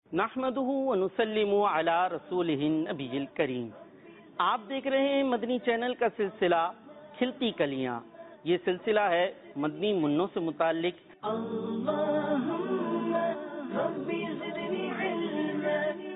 نحمدہ ونسلم علی رسولہ النبی الکریم. آپ دیکھ رہے ہیں مدنی چینل کا سلسلہ کھلتی کلیاں. یہ سلسلہ ہے مدنی منوں سے متعلق. اللہم ربی زدنی علما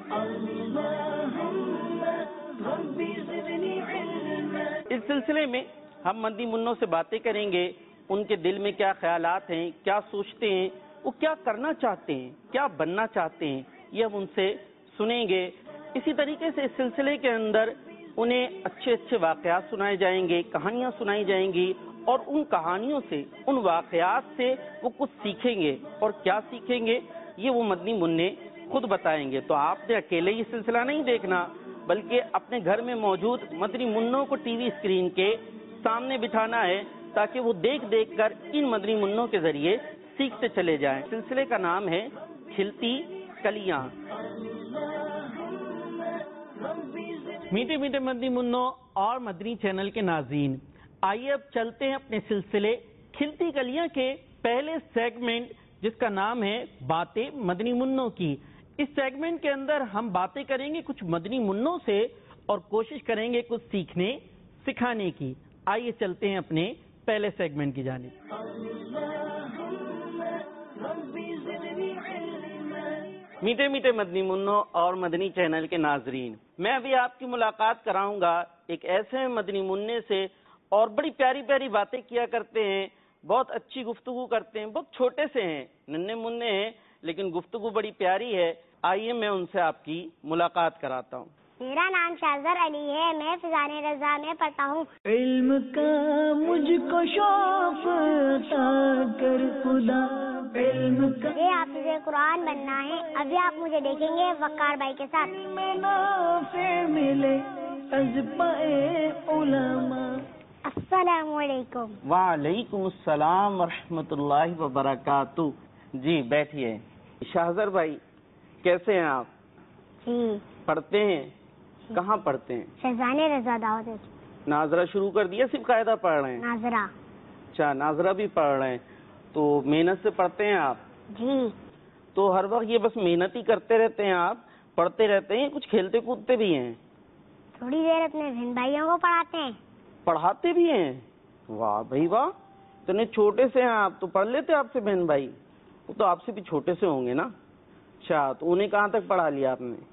اللہم ربی زدنی علما. اس سلسلے میں ہم مدنی منوں سے باتیں کریں گے. ان کے دل میں کیا خیالات ہیں، کیا سوچتے ہیں، وہ کیا کرنا چاہتے ہیں، کیا بننا چاہتے ہیں، یہ ہم ان سے سنیں گے. اسی طریقے سے اس سلسلے کے اندر انہیں اچھے اچھے واقعات سنائے جائیں گے، کہانیاں سنائی جائیں گی، اور ان کہانیوں سے، ان واقعات سے وہ کچھ سیکھیں گے. اور کیا سیکھیں گے یہ وہ مدنی منع خود بتائیں گے. تو آپ نے اکیلے یہ سلسلہ نہیں دیکھنا، بلکہ اپنے گھر میں موجود مدنی منوں کو ٹی وی اسکرین کے سامنے بٹھانا ہے، تاکہ وہ دیکھ دیکھ کر ان مدنی منوں کے ذریعے سیکھتے چلے جائیں. سلسلے کا نام ہے کھلتی کلیاں. میٹھے میٹھے مدنی منوں اور مدنی چینل کے ناظرین، آئیے اب چلتے ہیں اپنے سلسلے کھلتی کلیاں کے پہلے سیگمنٹ، جس کا نام ہے باتیں مدنی منوں کی. اس سیگمنٹ کے اندر ہم باتیں کریں گے کچھ مدنی منوں سے اور کوشش کریں گے کچھ سیکھنے سکھانے کی. آئیے چلتے ہیں اپنے پہلے سیگمنٹ کی جانب. میٹھے میٹھے مدنی منوں اور مدنی چینل کے ناظرین، میں ابھی آپ کی ملاقات کراؤں گا ایک ایسے مدنی منع سے، اور بڑی پیاری پیاری باتیں کیا کرتے ہیں، بہت اچھی گفتگو کرتے ہیں. بہت چھوٹے سے ہیں، ننھے منع ہیں، لیکن گفتگو بڑی پیاری ہے. آئیے میں ان سے آپ کی ملاقات کراتا ہوں. میرا نام شاہزر علی ہے، میں فضان رضا میں پڑھتا ہوں. علم کا مجھ کو شوق عطا کر خدا، علم کا مجھے حافظ قرآن بننا ہے. ابھی آپ مجھے دیکھیں گے وقار بھائی کے ساتھ. منافع ملے از پائے علماء. السلام علیکم. وعلیکم السلام ورحمۃ اللہ وبرکاتہ. جی بیٹھیے. شاہزر بھائی کیسے ہیں آپ؟ جی پڑھتے ہیں؟ کہاں پڑھتے ہیں؟ فضان رضا دعوت. ناظرہ شروع کر دیا؟ صرف قاعدہ پڑھ رہے ہیں؟ ناظرہ. اچھا، ناظرہ بھی پڑھ رہے ہیں. تو محنت سے پڑھتے ہیں آپ؟ جی. تو ہر وقت یہ بس محنت ہی کرتے رہتے ہیں آپ؟ پڑھتے رہتے ہیں، کچھ کھیلتے کودتے بھی ہیں؟ تھوڑی دیر اپنے بہن بھائیوں کو پڑھاتے ہیں. پڑھاتے بھی ہیں؟ واہ بھائی واہ، اتنے چھوٹے سے ہیں آپ، تو پڑھ لیتے آپ سے بہن بھائی؟ وہ تو آپ سے بھی چھوٹے سے ہوں گے نا. اچھا، تو انہیں کہاں تک پڑھا لیا آپ نے؟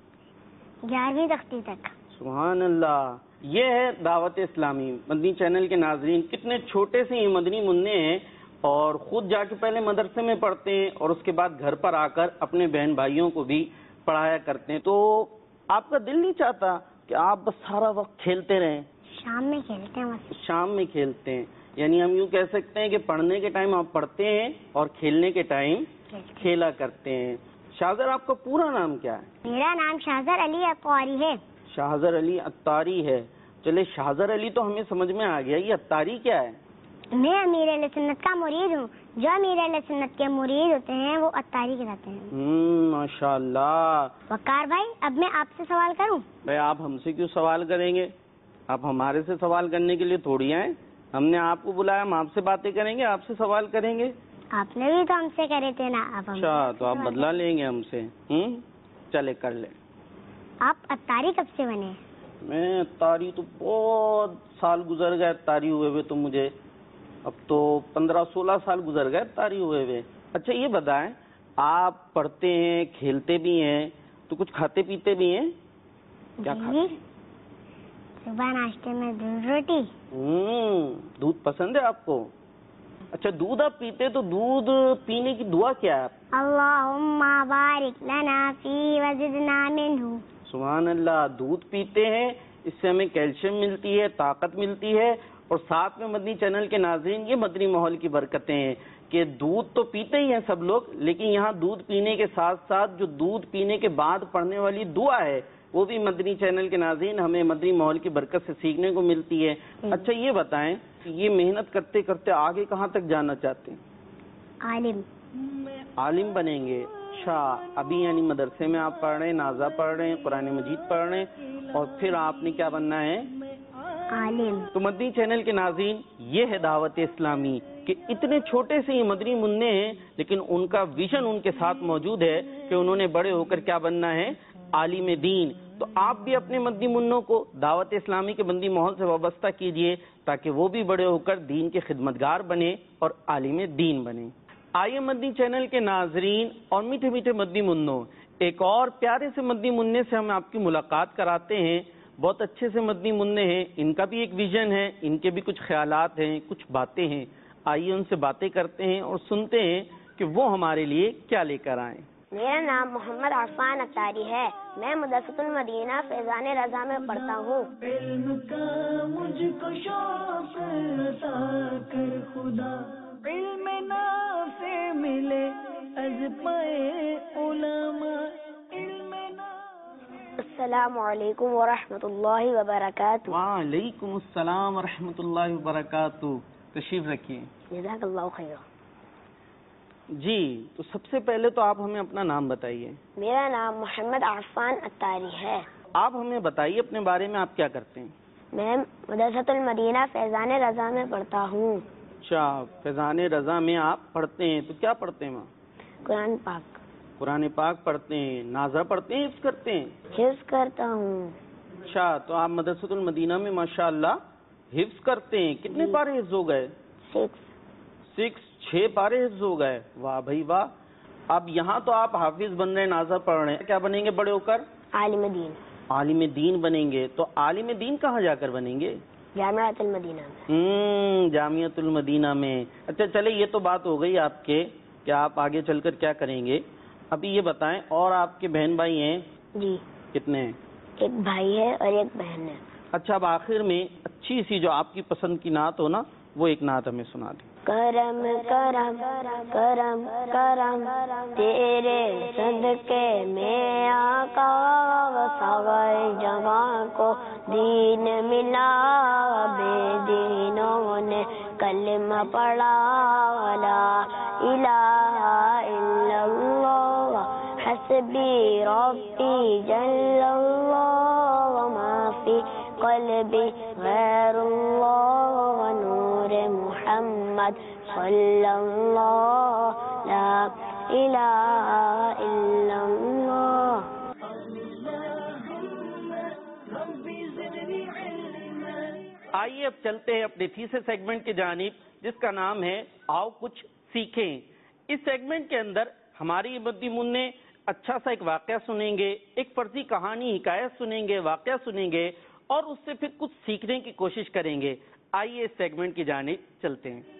11ویں تختی تک. سبحان اللہ. یہ ہے دعوت اسلامی. مدنی چینل کے ناظرین، کتنے چھوٹے سے یہ مدنی منع ہیں، اور خود جا کے پہلے مدرسے میں پڑھتے ہیں، اور اس کے بعد گھر پر آ کر اپنے بہن بھائیوں کو بھی پڑھایا کرتے ہیں. تو آپ کا دل نہیں چاہتا کہ آپ بس سارا وقت کھیلتے رہیں؟ شام میں کھیلتے ہیں بس. شام میں کھیلتے ہیں، یعنی ہم یوں کہہ سکتے ہیں کہ پڑھنے کے ٹائم آپ پڑھتے ہیں اور کھیلنے کے ٹائم کھیلا کرتے ہیں. شاہزر آپ کا پورا نام کیا ہے؟ میرا نام شاہزر علی اطواری ہے. شاہزر علی اطاری ہے. چلے، شاہزر علی تو ہمیں سمجھ میں آ گیا، یہ اطاری کیا ہے؟ میں امیر اہل سنت کا مرید ہوں. جو امیر اہل سنت کے مرید ہوتے ہیں وہ اطاری کہلاتے ہیں. ماشاء اللہ. وقار بھائی، اب میں آپ سے سوال کروں؟ بھائی آپ ہم سے کیوں سوال کریں گے؟ آپ ہمارے سے سوال کرنے کے لیے تھوڑی آئے. ہم نے آپ کو بلایا، ہم آپ سے باتیں کریں گے، آپ سے سوال کریں گے. آپ نے بھی تو ہم سے کرے تھے نا. اچھا، تو آپ بدلہ لیں گے ہم سے؟ چلے کر لیں. آپ اطاری کب سے بنے؟ میں اطاری تو بہت سال گزر گئے اطاری ہوئے ہوئے، تو مجھے اب تو 15-16 سال گزر گئے اطاری ہوئے ہوئے. اچھا یہ بتائیں، آپ پڑھتے ہیں، کھیلتے بھی ہیں، تو کچھ کھاتے پیتے بھی ہیں؟ کیا کھاتے ہیں؟ صبح ناشتے میں دودھ روٹی. دودھ پسند ہے آپ کو؟ اچھا، دودھ آپ پیتے، تو دودھ پینے کی دعا کیا ہے؟ اللہم بارک لنا فی وزدنا منہ. سبحان اللہ. دودھ پیتے ہیں، اس سے ہمیں کیلشیم ملتی ہے، طاقت ملتی ہے. اور ساتھ میں مدنی چینل کے ناظرین، یہ مدنی ماحول کی برکتیں ہیں کہ دودھ تو پیتے ہی ہیں سب لوگ، لیکن یہاں دودھ پینے کے ساتھ ساتھ جو دودھ پینے کے بعد پڑھنے والی دعا ہے، وہ بھی مدنی چینل کے ناظرین ہمیں مدنی ماحول کی برکت سے سیکھنے کو ملتی ہے. اچھا یہ بتائیں، یہ محنت کرتے کرتے آگے کہاں تک جانا چاہتے ہیں؟ عالم بنیں گے. اچھا، ابھی یعنی مدرسے میں آپ پڑھ رہے ہیں، نازا پڑھ رہے ہیں، قرآن مجید پڑھ رہے ہیں، اور پھر آپ نے کیا بننا ہے؟ عالم. تو مدنی چینل کے ناظرین، یہ ہے دعوت اسلامی کہ کہ اتنے چھوٹے سے یہ مدنی منع ہیں لیکن ان کا ویژن ان کے ساتھ موجود ہے کہ انہوں نے بڑے ہو کر کیا بننا ہے؟ عالم دین. تو آپ بھی اپنے مدنی منوں کو دعوت اسلامی کے مدنی ماحول سے وابستہ کیجئے تاکہ وہ بھی بڑے ہو کر دین کے خدمتگار بنے اور عالم دین بنے. آئیے مدنی چینل کے ناظرین اور میٹھے میٹھے مدنی منوں، ایک اور پیارے سے مدنی منع سے ہم آپ کی ملاقات کراتے ہیں. بہت اچھے سے مدنی منع ہیں، ان کا بھی ایک ویژن ہے، ان کے بھی کچھ خیالات ہیں، کچھ باتیں ہیں. آئیے ان سے باتیں کرتے ہیں اور سنتے ہیں کہ وہ ہمارے لیے کیا لے کر آئیں. میرا نام محمد عرفان اتاری ہے. میں مدرسۃ المدینہ فیضان رضا میں پڑھتا ہوں. علم کا مجھ کو شوق عطا کر خدا، علم نافع ملے از پائے علماء، علم نافع. السلام علیکم ورحمۃ اللہ وبرکاتہ. وعلیکم السلام ورحمۃ اللہ وبرکاتہ. تشریف رکھیے. جزاک اللہ خیر. جی، تو سب سے پہلے تو آپ ہمیں اپنا نام بتائیے. میرا نام محمد عرفان اتاری ہے. آپ ہمیں بتائیے اپنے بارے میں، آپ کیا کرتے ہیں؟ میں مدرسۃ المدینہ فیضان رضا میں پڑھتا ہوں. اچھا، فیضان رضا میں آپ پڑھتے ہیں، تو کیا پڑھتے ہیں وہاں؟ قرآن پاک. قرآن پاک پڑھتے ہیں، نازہ پڑھتے ہیں، حفظ کرتے ہیں؟ حفظ کرتا ہوں. اچھا، تو آپ مدرسۃ المدینہ میں ماشاءاللہ حفظ کرتے ہیں. کتنے پارے حفظ ہو گئے؟ 6 پارے حفظ ہو گئے. واہ بھائی واہ. اب یہاں تو آپ حافظ بن رہے ہیں، نازہ پڑھ رہے ہیں، کیا بنیں گے بڑے ہو کر؟ عالم دین. عالم دین بنیں گے. تو عالم دین کہاں جا کر بنیں گے؟ جامعۃ المدینہ میں. جامعۃ المدینہ میں. اچھا چلے، یہ تو بات ہو گئی آپ کے کہ آپ آگے چل کر کیا کریں گے. ابھی یہ بتائیں، اور آپ کے بہن بھائی ہیں؟ جی، کتنے ہیں؟ ایک بھائی ہے اور ایک بہن ہے. اچھا، اب آخر میں اچھی سی جو آپ کی پسند کی نعت ہو نا، وہ ایک نعت ہمیں سنا دیں. کرم کرم کرم کرم تیرے صدقے میں آقا، سارے جہاں کو دین ملا، بے دینوں نے کلمہ پڑھا، لا الہ الا اللہ حسبی ربی جل اللہ، وما فی قلبی غیر اللہ، نور محمد صلی اللہ، لا الہ الا اللہ. آئیے اب چلتے ہیں اپنے تیسرے سیگمنٹ کی جانب، جس کا نام ہے آؤ کچھ سیکھیں. اس سیگمنٹ کے اندر ہماری مدنی منع اچھا سا ایک واقعہ سنیں گے، ایک فرضی کہانی حکایت سنیں گے، واقعہ سنیں گے اور اس سے پھر کچھ سیکھنے کی کوشش کریں گے. آئیے اس سیگمنٹ کی جانب چلتے ہیں.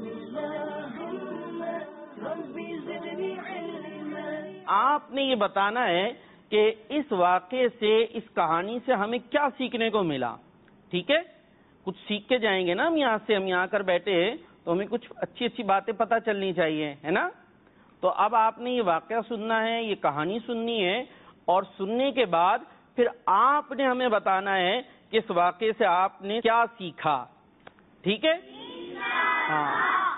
آپ نے یہ بتانا ہے کہ اس واقعے سے، اس کہانی سے ہمیں کیا سیکھنے کو ملا. ٹھیک ہے، کچھ سیکھ کے جائیں گے نا ہم یہاں سے. ہم یہاں کر بیٹھے ہیں تو ہمیں کچھ اچھی اچھی باتیں پتہ چلنی چاہیے، ہے نا. تو اب آپ نے یہ واقعہ سننا ہے، یہ کہانی سننی ہے، اور سننے کے بعد پھر آپ نے ہمیں بتانا ہے کہ اس واقعے سے آپ نے کیا سیکھا. ٹھیک ہے؟ ہاں.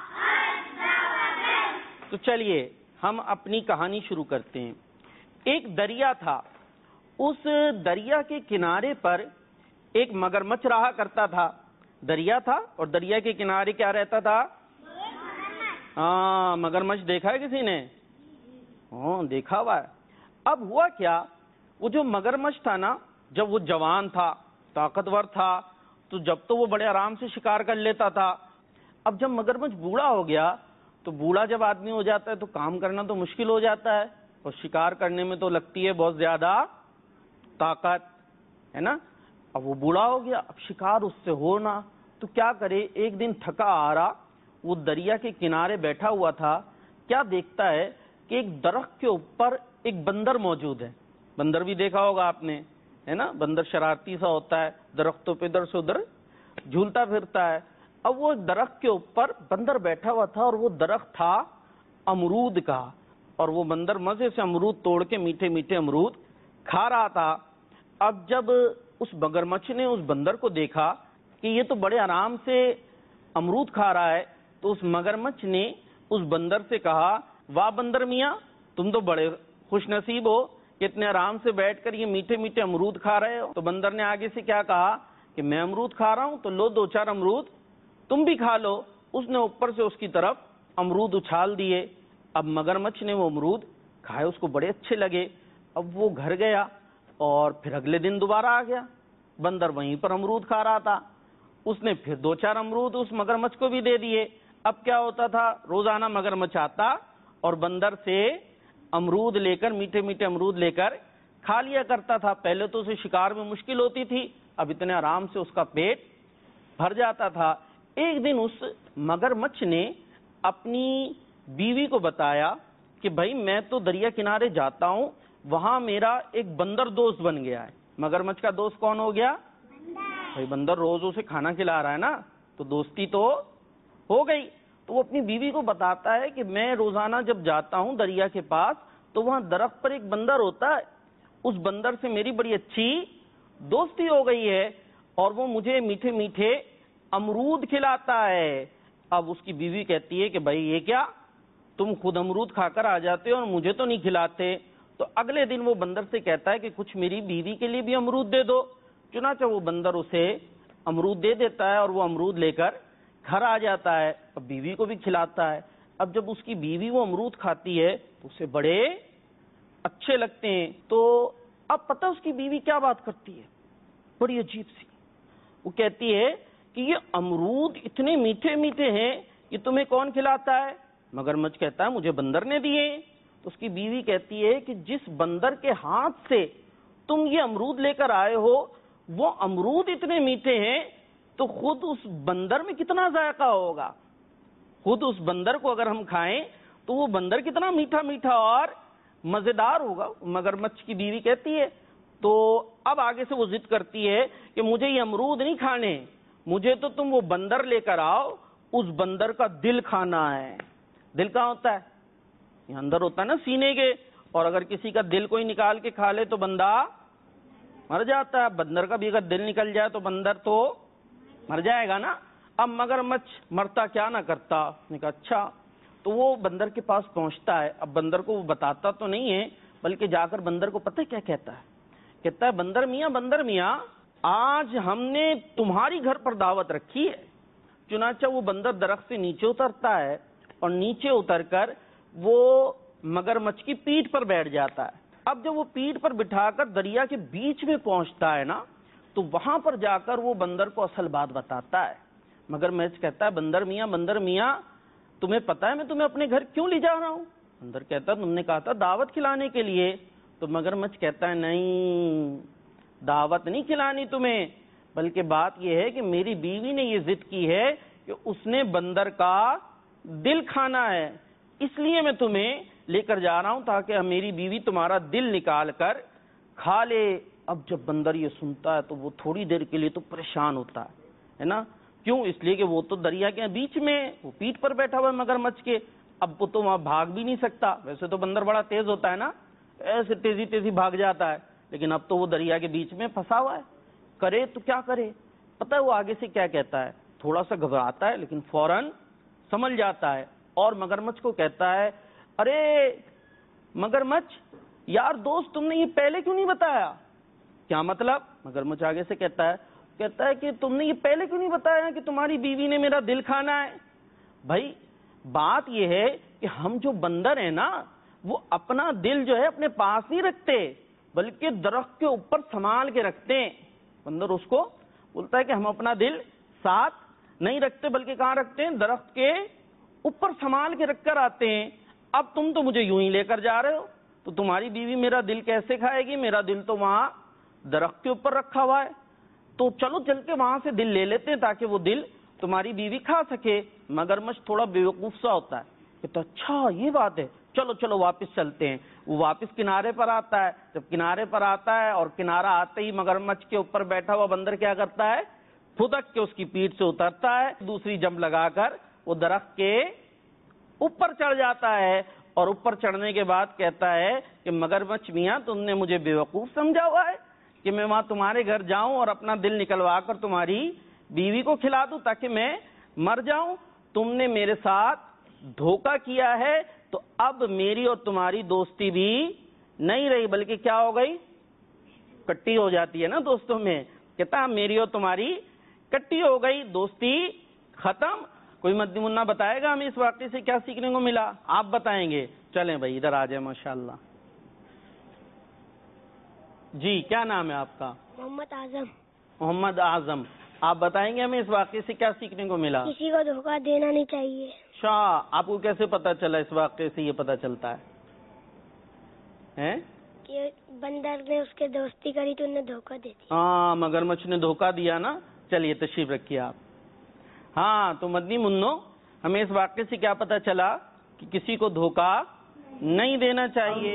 تو چلیے ہم اپنی کہانی شروع کرتے ہیں. ایک دریا تھا. اس دریا کے کنارے پر ایک مگرمچھ رہا کرتا تھا. دریا تھا اور دریا کے کنارے کیا رہتا تھا؟ ہاں، مگرمچھ دیکھا ہے کسی نے؟ ہاں، دیکھا ہوا ہے. اب ہوا کیا، وہ جو مگرمچھ تھا نا، جب وہ جوان تھا، طاقتور تھا، تو جب تو وہ بڑے آرام سے شکار کر لیتا تھا. اب جب مگرمچھ بوڑھا ہو گیا، تو بوڑھا جب آدمی ہو جاتا ہے تو کام کرنا تو مشکل ہو جاتا ہے، اور شکار کرنے میں تو لگتی ہے بہت زیادہ طاقت، ہے نا. اب وہ بوڑھا ہو گیا، اب شکار اس سے ہونا، تو کیا کرے. ایک دن تھکا آ رہا، وہ دریا کے کنارے بیٹھا ہوا تھا. کیا دیکھتا ہے کہ ایک درخت کے اوپر ایک بندر موجود ہے. بندر بھی دیکھا ہوگا آپ نے، ہے نا. بندر شرارتی سا ہوتا ہے، درختوں پہ ادھر سے ادھر جھولتا پھرتا ہے. اب وہ درخت کے اوپر بندر بیٹھا ہوا تھا، اور وہ درخت تھا امرود کا، اور وہ بندر مزے سے امرود توڑ کے میٹھے میٹھے امرود کھا رہا تھا. اب جب اس مگرمچھ نے اس بندر کو دیکھا کہ یہ تو بڑے آرام سے امرود کھا رہا ہے، تو اس مگرمچھ نے اس بندر سے کہا، واہ بندر میاں، تم تو بڑے خوش نصیب ہو کہ اتنے آرام سے بیٹھ کر یہ میٹھے میٹھے امرود کھا رہے ہو. تو بندر نے آگے سے کیا کہا کہ میں امرود کھا رہا ہوں تو لو 2-4 امرود تم بھی کھا لو. اس نے اوپر سے اس کی طرف امرود اچھال دیے. اب مگرمچھ نے وہ امرود کھائے, اس کو بڑے اچھے لگے. اب وہ گھر گیا اور پھر اگلے دن دوبارہ آ گیا. بندر وہیں پر امرود کھا رہا تھا. اس نے پھر 2-4 امرود اس مگرمچھ کو بھی دے دیے. اب کیا ہوتا تھا, روزانہ مگرمچھ آتا اور بندر سے امرود لے کر, میٹھے میٹھے امرود لے کر کھا لیا کرتا تھا. پہلے تو اسے شکار میں مشکل ہوتی تھی, اب اتنے آرام سے اس کا پیٹ بھر جاتا تھا. ایک دن اس مگرمچھ نے اپنی بیوی کو بتایا کہ بھائی میں تو دریا کنارے جاتا ہوں, وہاں میرا ایک بندر دوست بن گیا ہے. مگرمچھ کا دوست کون ہو گیا؟ بھائی بندر روز اسے کھانا کھلا رہا ہے نا, تو دوستی تو ہو گئی. تو وہ اپنی بیوی کو بتاتا ہے کہ میں روزانہ جب جاتا ہوں دریا کے پاس تو وہاں درخت پر ایک بندر ہوتا ہے, اس بندر سے میری بڑی اچھی دوستی ہو گئی ہے اور وہ مجھے میٹھے میٹھے امرود کھلاتا ہے. اب اس کی بیوی کہتی ہے کہ بھائی یہ کیا, تم خود امرود کھا کر آ جاتے ہو اور مجھے تو نہیں کھلاتے. تو اگلے دن وہ بندر سے کہتا ہے کہ کچھ میری بیوی کے لیے بھی امرود دے دو. چنانچہ وہ بندر اسے امرود دے دیتا ہے اور وہ امرود لے کر گھر آ جاتا ہے. اب بیوی کو بھی کھلاتا ہے. اب جب اس کی بیوی وہ امرود کھاتی ہے تو اسے بڑے اچھے لگتے ہیں. تو اب پتہ اس کی بیوی کیا بات کرتی ہے, بڑی عجیب سی. وہ کہتی ہے کہ یہ امرود اتنے میٹھے میٹھے ہیں, یہ تمہیں کون کھلاتا ہے؟ مگرمچھ کہتا ہے مجھے بندر نے دیے. تو اس کی بیوی کہتی ہے کہ جس بندر کے ہاتھ سے تم یہ امرود لے کر آئے ہو وہ امرود اتنے میٹھے ہیں تو خود اس بندر میں کتنا ذائقہ ہوگا. خود اس بندر کو اگر ہم کھائیں تو وہ بندر کتنا میٹھا میٹھا اور مزیدار ہوگا. مگرمچھ کی بیوی کہتی ہے. تو اب آگے سے وہ ضد کرتی ہے کہ مجھے یہ امرود نہیں کھانے, مجھے تو تم وہ بندر لے کر آؤ, اس بندر کا دل کھانا ہے. دل کہاں ہوتا ہے؟ یہ اندر ہوتا ہے نا سینے کے, اور اگر کسی کا دل کوئی نکال کے کھا لے تو بندہ مر جاتا ہے. بندر کا بھی اگر دل نکل جائے تو بندر تو مر جائے گا نا. اب مگرمچھ مرتا کیا نہ کرتا. اس نے کہا اچھا. تو وہ بندر کے پاس پہنچتا ہے. اب بندر کو وہ بتاتا تو نہیں ہے, بلکہ جا کر بندر کو پتہ کیا کہتا ہے, کہتا ہے بندر میاں آج ہم نے تمہاری گھر پر دعوت رکھی ہے. چنانچہ وہ بندر درخت سے نیچے اترتا ہے اور نیچے اتر کر وہ مگرمچھ کی پیٹھ پر بیٹھ جاتا ہے. اب جب وہ پیٹھ پر بٹھا کر دریا کے بیچ میں پہنچتا ہے نا, تو وہاں پر جا کر وہ بندر کو اصل بات بتاتا ہے. مگرمچھ کہتا ہے بندر میاں تمہیں پتا ہے میں تمہیں اپنے گھر کیوں لے جا رہا ہوں؟ بندر کہتا ہے تم نے کہا تھا دعوت کھلانے کے لیے. تو مگرمچھ کہتا ہے نہیں, دعوت نہیں کھلانی تمہیں, بلکہ بات یہ ہے کہ میری بیوی نے یہ ضد کی ہے کہ اس نے بندر کا دل کھانا ہے, اس لیے میں تمہیں لے کر جا رہا ہوں تاکہ میری بیوی تمہارا دل نکال کر کھا لے. اب جب بندر یہ سنتا ہے تو وہ تھوڑی دیر کے لیے تو پریشان ہوتا ہے نا. کیوں؟ اس لیے کہ وہ تو دریا کے بیچ میں, وہ پیٹھ پر بیٹھا ہوا ہے مگرمچھ کے. اب وہ تو وہاں بھاگ بھی نہیں سکتا. ویسے تو بندر بڑا تیز ہوتا ہے نا, ایسے تیزی بھاگ جاتا ہے, لیکن اب تو وہ دریا کے بیچ میں پھنسا ہوا ہے. کرے تو کیا کرے؟ پتہ ہے وہ آگے سے کیا کہتا ہے؟ تھوڑا سا گھبراتا ہے لیکن فوراً سمجھ جاتا ہے اور مگرمچھ کو کہتا ہے ارے مگرمچھ یار دوست, تم نے یہ پہلے کیوں نہیں بتایا؟ کیا مطلب؟ مگرمچھ آگے سے کہتا ہے کہ تم نے یہ پہلے کیوں نہیں بتایا کہ تمہاری بیوی نے میرا دل کھانا ہے؟ بھائی بات یہ ہے کہ ہم جو بندر ہیں نا, وہ اپنا دل جو ہے اپنے پاس نہیں رکھتے, بلکہ درخت کے اوپر سنبھال کے رکھتے ہیں. بندر اس کو بولتا ہے کہ ہم اپنا دل ساتھ نہیں رکھتے, بلکہ کہاں رکھتے ہیں؟ درخت کے اوپر سنبھال کے رکھ کر آتے ہیں. اب تم تو مجھے یوں ہی لے کر جا رہے ہو, تو تمہاری بیوی میرا دل کیسے کھائے گی؟ میرا دل تو وہاں درخت کے اوپر رکھا ہوا ہے. تو چلو چل کے وہاں سے دل لے لیتے ہیں تاکہ وہ دل تمہاری بیوی کھا سکے. مگرمچھ تھوڑا بیوقوف سا ہوتا ہے, کہ اچھا یہ بات ہے, چلو واپس چلتے ہیں. وہ واپس کنارے پر آتا ہے. جب کنارے پر آتا ہے اور کنارہ آتے ہی مگرمچھ کے اوپر بیٹھا ہوا بندر کیا کرتا ہے؟ پھدک کے اس کی پیٹھ سے اترتا ہے, دوسری جمپ لگا کر وہ درخت کے اوپر چڑھ جاتا ہے. اور اوپر چڑھنے کے بعد کہتا ہے کہ مگرمچھ میاں تم نے مجھے بیوقوف سمجھا ہوا ہے کہ میں وہاں تمہارے گھر جاؤں اور اپنا دل نکلوا کر تمہاری بیوی کو کھلا دوں تاکہ میں مر جاؤں. تم نے میرے ساتھ دھوکہ کیا ہے, تو اب میری اور تمہاری دوستی بھی نہیں رہی, بلکہ کیا ہو گئی؟ کٹی ہو جاتی ہے نا دوستوں میں. کہتا میری اور تمہاری کٹی ہو گئی, دوستی ختم. کوئی مدنی منا بتائے گا ہمیں اس واقعے سے کیا سیکھنے کو ملا؟ آپ بتائیں گے؟ چلیں بھائی ادھر آ جائیں. ماشاءاللہ. جی کیا نام ہے آپ کا؟ محمد اعظم. محمد اعظم. آپ بتائیں گے ہمیں اس واقعے سے کیا سیکھنے کو ملا؟ کسی کو دھوکہ دینا نہیں چاہیے. اچھا، آپ کو کیسے پتا چلا اس واقعے سے یہ پتا چلتا ہے کہ بندر نے اس کے دوستی کری تو انہیں دھوکہ دے دیا. ہاں، مگرمچھ نے دھوکہ دیا نا. چلیے تشریف رکھیے آپ. ہاں تو مدنی منو، ہمیں اس واقعے سے کیا پتا چلا کہ کسی کو دھوکہ نہیں دینا چاہیے.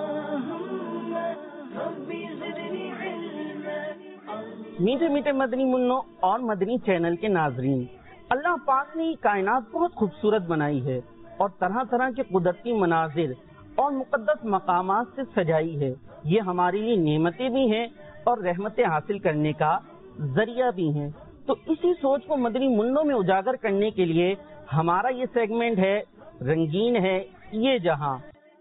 میٹھے میٹھے مدنی منوں اور مدنی چینل کے ناظرین، اللہ پاک نے یہ کائنات بہت خوبصورت بنائی ہے اور طرح طرح کے قدرتی مناظر اور مقدس مقامات سے سجائی ہے. یہ ہمارے لیے نعمتیں بھی ہیں اور رحمتیں حاصل کرنے کا ذریعہ بھی ہیں. تو اسی سوچ کو مدنی منوں میں اجاگر کرنے کے لیے ہمارا یہ سیگمنٹ ہے رنگین ہے یہ جہاں.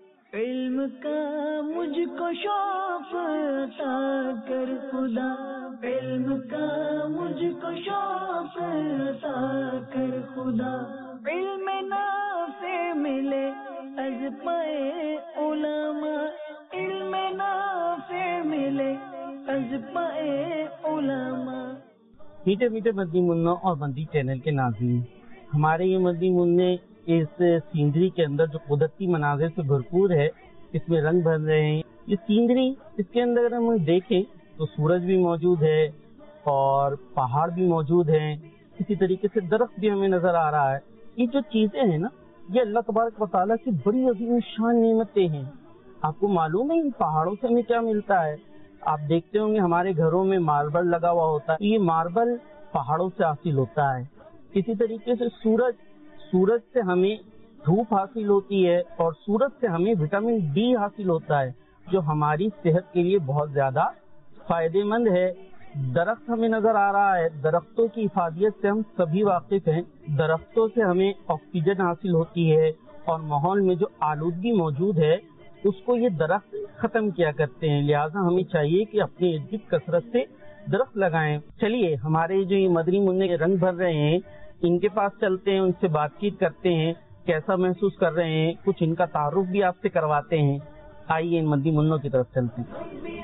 علم کا مجھ کو شوق عطا کر خدا، علم کا مجھ کو شوق عطا کر خدا، علم نافع ملے از پائے علماء، علم نافع ملے از پائے علماء. میٹھے میٹھے مدنی منوں اور مدنی چینل کے ناظرین، ہمارے یہ مدنی منع اس سینری کے اندر جو قدرتی مناظر سے بھرپور ہے، اس میں رنگ بھر رہے ہیں. یہ سینری، اس کے اندر اگر ہم دیکھیں تو سورج بھی موجود ہے اور پہاڑ بھی موجود ہیں، اسی طریقے سے درخت بھی ہمیں نظر آ رہا ہے. یہ جو چیزیں ہیں نا، یہ اللہ تبارک و تعالیٰ کی بڑی عظیم شان نعمتیں ہیں. آپ کو معلوم ہے ان پہاڑوں سے ہمیں کیا ملتا ہے؟ آپ دیکھتے ہوں گے ہمارے گھروں میں ماربل لگا ہوا ہوتا ہے، یہ ماربل پہاڑوں سے حاصل ہوتا ہے. اسی طریقے سے سورج سے ہمیں دھوپ حاصل ہوتی ہے اور سورج سے ہمیں وٹامن ڈی حاصل ہوتا ہے جو ہماری صحت کے لیے بہت زیادہ فائدے مند ہے. درخت ہمیں نظر آ رہا ہے، درختوں کی افادیت سے ہم سبھی واقف ہیں. درختوں سے ہمیں آکسیجن حاصل ہوتی ہے اور ماحول میں جو آلودگی موجود ہے اس کو یہ درخت ختم کیا کرتے ہیں. لہٰذا ہمیں چاہیے کہ اپنے ارد گرد کثرت سے درخت لگائیں. چلیے ہمارے جو یہ مدنی منع رنگ بھر رہے ہیں ان کے پاس چلتے ہیں، ان سے بات چیت کرتے ہیں، کیسا محسوس کر رہے ہیں، کچھ ان کا تعارف بھی آپ سے کرواتے ہیں. آئیے ان مدنی منوں کی طرف چلتے ہیں.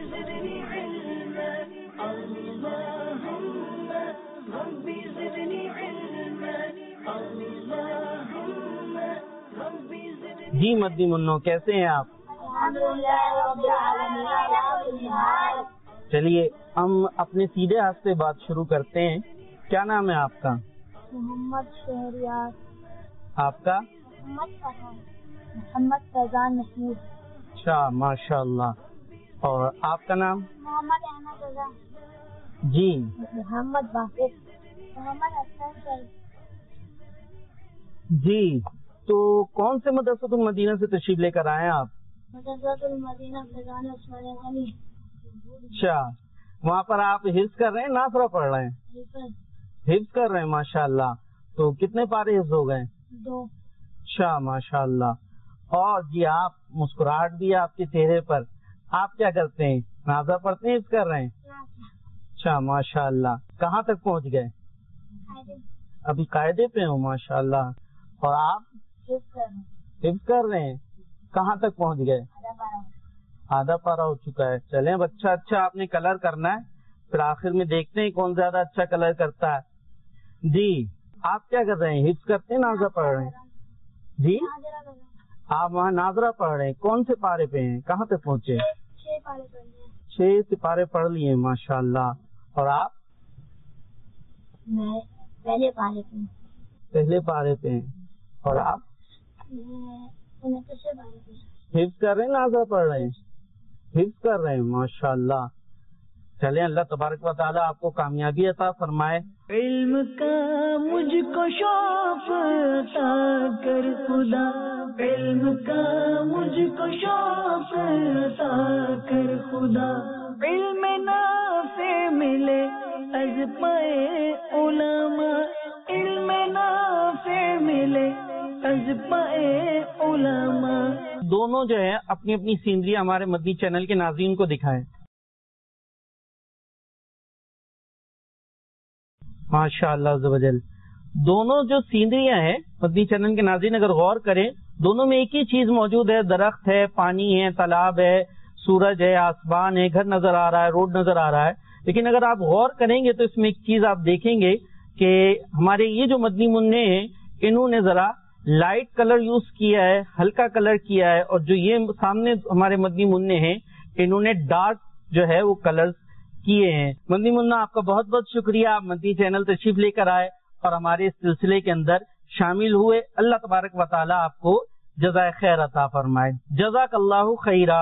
جی مدنی منوں کیسے ہیں آپ؟ چلیے ہم اپنے سیدھے ہاتھ سے بات شروع کرتے ہیں. کیا نام ہے آپ کا؟ محمد شہریار. آپ کا؟ محمد فیضان محمود. اچھا ماشاء اللہ. اور آپ کا نام؟ محمد احمد رضا. جی. محمد باقر. محمد حسن شریف. جی تو کون سے مدرسۃ المدینہ سے تشریف لے کر آئے ہیں آپ؟ مدرسۃ المدینہ فیضان عثمان غنی. اچھا، وہاں پر آپ حفظ کر رہے ہیں ناظرہ پڑھ رہے ہیں؟ حفظ کر رہے ہیں ماشاء اللہ. تو کتنے پارے حفظ ہو گئے؟ 2. اچھا ماشاء اللہ. اور جی آپ مسکراہٹ بھی ہے آپ کے چہرے پر، آپ کیا کرتے ہیں؟ ناظرہ پڑھتے ہیں، حفظ کر رہے ہیں؟ اچھا ماشاء اللہ. کہاں تک پہنچ گئے؟ ابھی قاعدے پہ ہوں ماشاء اللہ. اور آپ حفظ کر رہے ہیں؟ کہاں تک پہنچ گئے؟ آدھا پارا ہو چکا ہے. چلیں اب اچھا آپ نے کلر کرنا ہے، پھر آخر میں دیکھتے ہیں کون زیادہ اچھا کلر کرتا ہے. جی آپ کیا کر رہے ہیں؟ حفظ کرتے ہیں ناظرہ پڑھ رہے ہیں؟ جی آپ وہاں ناظرہ پڑھ رہے ہیں، کون سے پارے پہ ہیں؟ کہاں تک پہنچے؟ 6 سپارے پڑھ لیے ماشاء اللہ. اور آپ؟ میں پہلے پارے پہ ہوں. پہلے پارے پہ ہیں. اور آپ؟ حفظ کر رہے ہیں ناظرہ پڑھ رہے ہیں؟ حفظ کر رہے ہیں ماشاء اللہ. چلیں اللہ تبارک و تعالیٰ آپ کو کامیابی عطا فرمائے. علم کا مجھ کو شوق عطا کر خدا، علم کا مجھ کو شوق عطا کر خدا، علم نافع ملے از پائے علماء، علم نافع ملے از پائے علماء. دونوں جو ہے اپنی اپنی سینری ہمارے مدنی چینل کے ناظرین کو دکھائیں. ماشاء اللہ عز و جل. دونوں جو سینریاں ہیں مدنی چینل کے ناظرین اگر غور کریں، دونوں میں ایک ہی چیز موجود ہے، درخت ہے، پانی ہے، تالاب ہے، سورج ہے، آسمان ہے، گھر نظر آ رہا ہے، روڈ نظر آ رہا ہے. لیکن اگر آپ غور کریں گے تو اس میں ایک چیز آپ دیکھیں گے کہ ہمارے یہ جو مدنی منع ہیں انہوں نے ذرا لائٹ کلر یوز کیا ہے، ہلکا کلر کیا ہے، اور جو یہ سامنے ہمارے مدنی منع ہیں انہوں نے ڈارک جو ہے وہ کلرز کیے ہیں. مدنی منع آپ کا بہت بہت شکریہ، آپ مدنی چینل تشریف لے کر آئے اور ہمارے اس سلسلے کے اندر شامل ہوئے. اللہ تبارک و تعالیٰ آپ کو جزائے خیر عطا فرمائے. جزاک اللہ خیرا.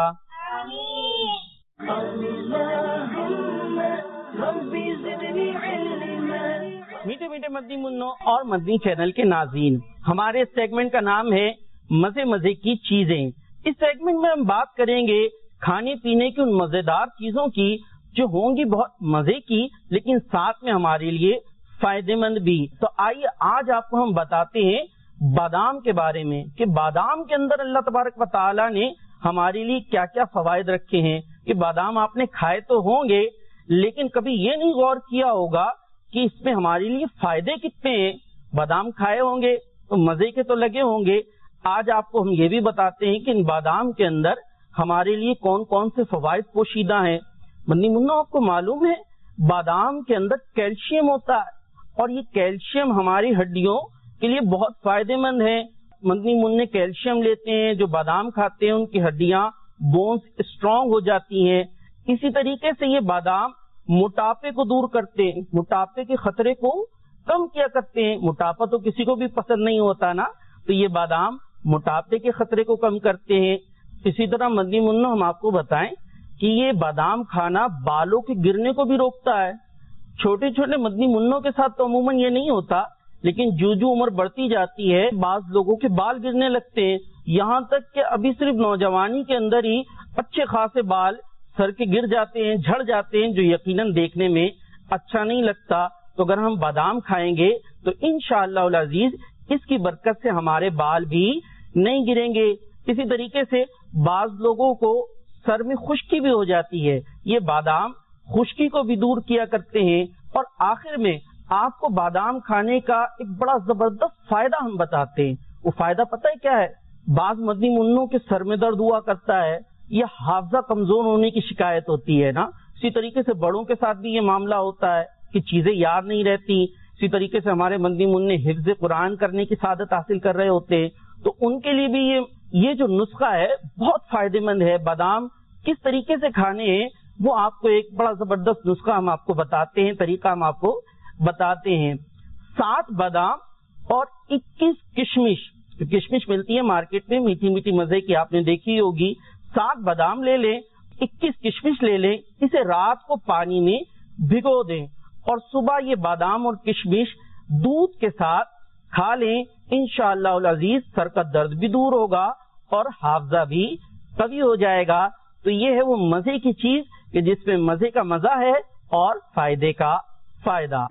میٹھے میٹھے مدنی منوں اور مدنی چینل کے ناظرین، ہمارے سیگمنٹ کا نام ہے مزے مزے کی چیزیں. اس سیگمنٹ میں ہم بات کریں گے کھانے پینے کی ان مزیدار چیزوں کی جو ہوں گی بہت مزے کی لیکن ساتھ میں ہمارے لیے فائدے مند بھی. تو آئیے آج آپ کو ہم بتاتے ہیں بادام کے بارے میں کہ بادام کے اندر اللہ تبارک و تعالیٰ نے ہمارے لیے کیا کیا فوائد رکھے ہیں. کہ بادام آپ نے کھائے تو ہوں گے لیکن کبھی یہ نہیں غور کیا ہوگا کہ اس میں ہمارے لیے فائدے کتنے ہیں. بادام کھائے ہوں گے تو مزے کے تو لگے ہوں گے. آج آپ کو ہم یہ بھی بتاتے ہیں کہ ان بادام کے اندر ہمارے لیے کون کون سے فوائد پوشیدہ ہیں. مدنی منوں آپ کو معلوم ہے بادام کے اندر کیلشیم ہوتا ہے اور یہ کیلشیم ہماری ہڈیوں کے لیے بہت فائدے مند ہے. مدنی منع کیلشیم لیتے ہیں، جو بادام کھاتے ہیں ان کی ہڈیاں بونز اسٹرانگ ہو جاتی ہیں. اسی طریقے سے یہ بادام موٹاپے کو دور کرتے ہیں، موٹاپے کے خطرے کو کم کیا کرتے ہیں. موٹاپا تو کسی کو بھی پسند نہیں ہوتا نا، تو یہ بادام موٹاپے کے خطرے کو کم کرتے ہیں. اسی طرح مدنی منوں ہم آپ کو بتائیں کہ یہ بادام کھانا بالوں کے گرنے کو بھی روکتا ہے. چھوٹے چھوٹے مدنی منوں کے ساتھ تو عموماً یہ نہیں ہوتا لیکن جو عمر بڑھتی جاتی ہے بعض لوگوں کے بال گرنے لگتے ہیں، یہاں تک کہ ابھی صرف نوجوانی کے اندر ہی اچھے خاصے بال سر کے گر جاتے ہیں، جھڑ جاتے ہیں، جو یقیناً دیکھنے میں اچھا نہیں لگتا. تو اگر ہم بادام کھائیں گے تو انشاءاللہ العزیز اس کی برکت سے ہمارے بال بھی نہیں گریں گے. اسی طریقے سے بعض لوگوں کو سر میں خشکی بھی ہو جاتی ہے، یہ بادام خشکی کو بھی دور کیا کرتے ہیں. اور آخر میں آپ کو بادام کھانے کا ایک بڑا زبردست فائدہ ہم بتاتے ہیں. وہ فائدہ پتہ ہے کیا ہے؟ بعض مدنی منوں کے سر میں درد ہوا کرتا ہے یا حافظہ کمزور ہونے کی شکایت ہوتی ہے نا، اسی طریقے سے بڑوں کے ساتھ بھی یہ معاملہ ہوتا ہے کہ چیزیں یاد نہیں رہتی. اسی طریقے سے ہمارے مدنی منع حفظ قرآن کرنے کی سعادت حاصل کر رہے ہوتے ہیں تو ان کے لیے بھی یہ جو نسخہ ہے بہت فائدے مند ہے. بادام کس طریقے سے کھانے ہیں وہ آپ کو ایک بڑا زبردست نسخہ ہم آپ کو بتاتے ہیں، طریقہ ہم آپ کو بتاتے ہیں. 7 بادام اور 21 کشمش، کشمش ملتی ہے مارکیٹ میں میٹھی میٹھی مزے کی، آپ نے دیکھی ہوگی. 7 بادام لے لیں، 21 کشمش لے لیں، اسے رات کو پانی میں بھگو دیں اور صبح یہ بادام اور کشمش دودھ کے ساتھ کھا لیں. انشاءاللہ العزیز سر کا درد بھی دور ہوگا اور حافظہ بھی قوی ہو جائے گا. تو یہ ہے وہ مزے کی چیز کہ جس میں مزے کا مزہ ہے اور فائدے کا فائدہ.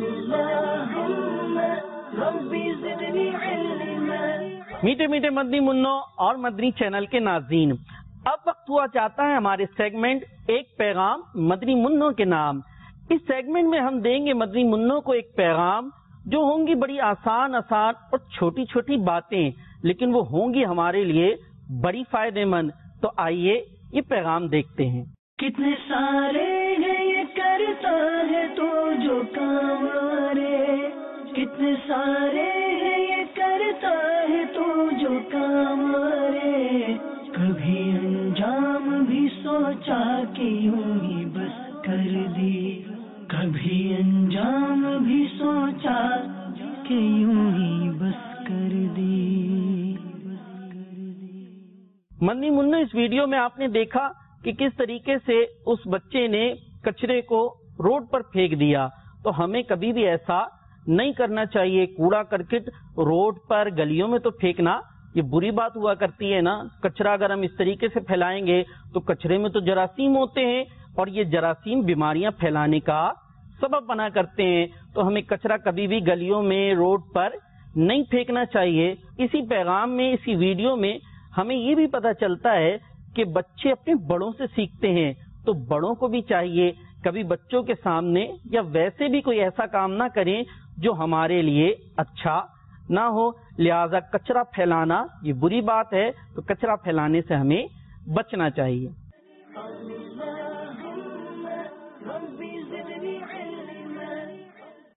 میٹھے میٹھے مدنی منوں اور مدنی چینل کے ناظرین، اب وقت ہوا چاہتا ہے ہمارے سیگمنٹ ایک پیغام مدنی منوں کے نام. اس سیگمنٹ میں ہم دیں گے مدنی منوں کو ایک پیغام جو ہوں گی بڑی آسان اور چھوٹی چھوٹی باتیں لیکن وہ ہوں گی ہمارے لیے بڑی فائدے مند. تو آئیے یہ پیغام دیکھتے ہیں. کتنے سارے ہیں یہ کرتا ہے تو جو کام آرے، کتنے سارے ہیں یہ کرتا ہے تو جو کام آرے، کبھی انجام بھی سوچا کہ یوں ہی بس کر دی، کبھی انجام بھی سوچا کہ یوں ہی بس کر دی. مدنی منوں اس ویڈیو میں آپ نے دیکھا کہ کس طریقے سے اس بچے نے کچرے کو روڈ پر پھینک دیا. تو ہمیں کبھی بھی ایسا نہیں کرنا چاہیے. کوڑا کرکٹ روڈ پر گلیوں میں تو پھینکنا یہ بری بات ہوا کرتی ہے نا. کچرا اگر ہم اس طریقے سے پھیلائیں گے تو کچرے میں تو جراثیم ہوتے ہیں اور یہ جراثیم بیماریاں پھیلانے کا سبب بنا کرتے ہیں. تو ہمیں کچرا کبھی بھی گلیوں میں روڈ پر نہیں پھینکنا چاہیے. اسی پیغام میں اسی ویڈیو میں ہمیں یہ بھی پتہ چلتا ہے کہ بچے اپنے بڑوں سے سیکھتے ہیں. تو بڑوں کو بھی چاہیے کبھی بچوں کے سامنے یا ویسے بھی کوئی ایسا کام نہ کریں جو ہمارے لیے اچھا نہ ہو. لہذا کچرا پھیلانا یہ بری بات ہے، تو کچرا پھیلانے سے ہمیں بچنا چاہیے.